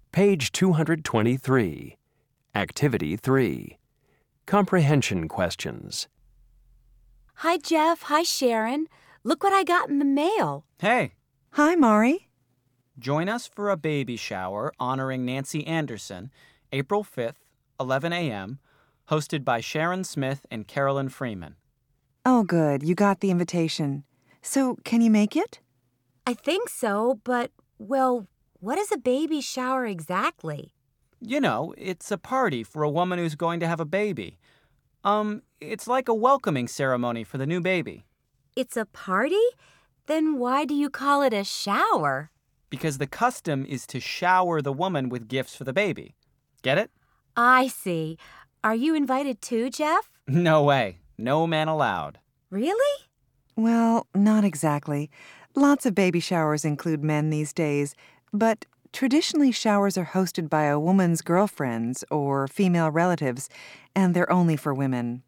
Page 223. Activity 3. Comprehension questions. Hi, Jeff. Hi, Sharon. Look what I got in the mail. Hey, Hi, Mari. join us for a baby shower honoring Nancy Anderson, April 5th, 11 a.m., hosted by Sharon Smith and Carolyn Freeman. Oh, good. You got the invitation. So, can you make it? I think so, but, well, what is a baby shower exactly? You know, it's a party for a woman who's going to have a baby. It's like a welcoming ceremony for the new baby. It's a party? Then why do you call it a shower? Because the custom is to shower the woman with gifts for the baby. Get it? I see. Are you invited too, Jeff? No way. No man allowed. Really? Well, not exactly. Lots of baby showers include men these days, but traditionally showers are hosted by a woman's girlfriends or female relatives, and they're only for women.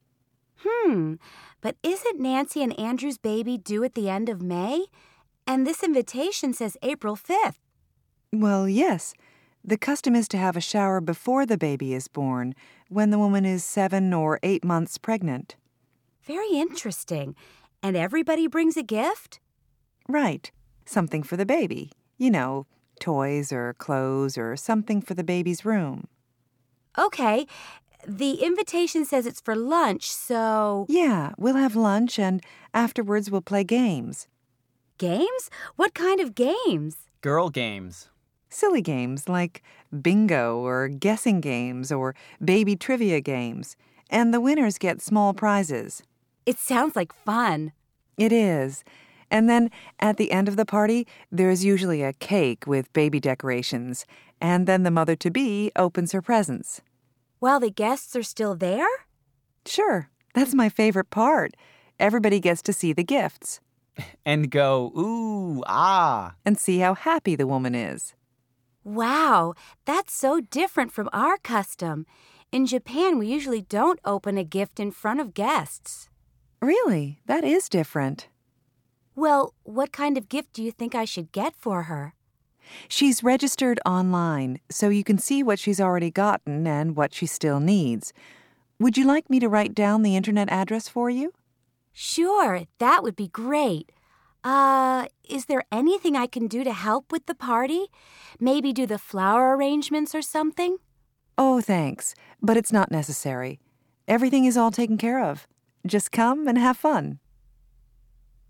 But isn't Nancy and Andrew's baby due at the end of May? And this invitation says April 5th. Well, yes. The custom is to have a shower before the baby is born, when the woman is 7 or 8 months pregnant. Very interesting. And everybody brings a gift? Right. Something for the baby. You know, toys or clothes or something for the baby's room. Okay. The invitation says it's for lunch, so... Yeah, we'll have lunch and afterwards we'll play games. Games? What kind of games? Girl games. Silly games like bingo or guessing games or baby trivia games. And the winners get small prizes. It sounds like fun. It is. And then at the end of the party, there's usually a cake with baby decorations. And then the mother-to-be opens her presents. While the guests are still there? Sure, that's my favorite part. Everybody gets to see the gifts. And go, ooh, ah. And see how happy the woman is. Wow, that's so different from our custom. In Japan, we usually don't open a gift in front of guests. Really? That is different. Well, what kind of gift do you think I should get for her? She's registered online, so you can see what she's already gotten and what she still needs. Would you like me to write down the internet address for you? Sure, that would be great. Is there anything I can do to help with the party? Maybe do the flower arrangements or something? Oh, thanks, but it's not necessary. Everything is all taken care of. Just come and have fun.